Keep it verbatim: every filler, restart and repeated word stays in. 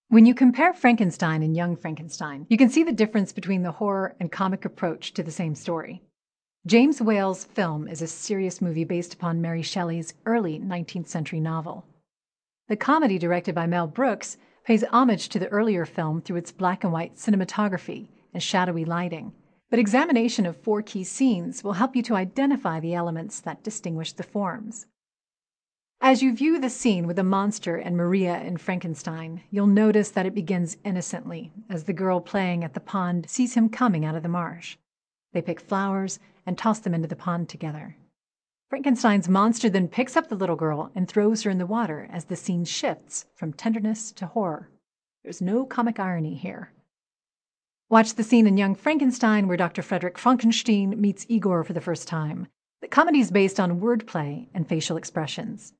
When you compare Frankenstein and Young Frankenstein, you can see the difference between the horror and comic approach to the same story. James Whale's film is a serious movie based upon Mary Shelley's early nineteenth century novel. The comedy, directed by Mel Brooks, pays homage to the earlier film through its black and white cinematography and shadowy lighting, but examination of four key scenes will help you to identify the elements that distinguish the forms. As you view the scene with the monster and Maria in Frankenstein, you'll notice that it begins innocently as the girl playing at the pond sees him coming out of the marsh. They pick flowers and toss them into the pond together. Frankenstein's monster then picks up the little girl and throws her in the water as the scene shifts from tenderness to horror. There's no comic irony here. Watch the scene in Young Frankenstein where Doctor Frederick Frankenstein meets Igor for the first time. The comedy is based on wordplay and facial expressions.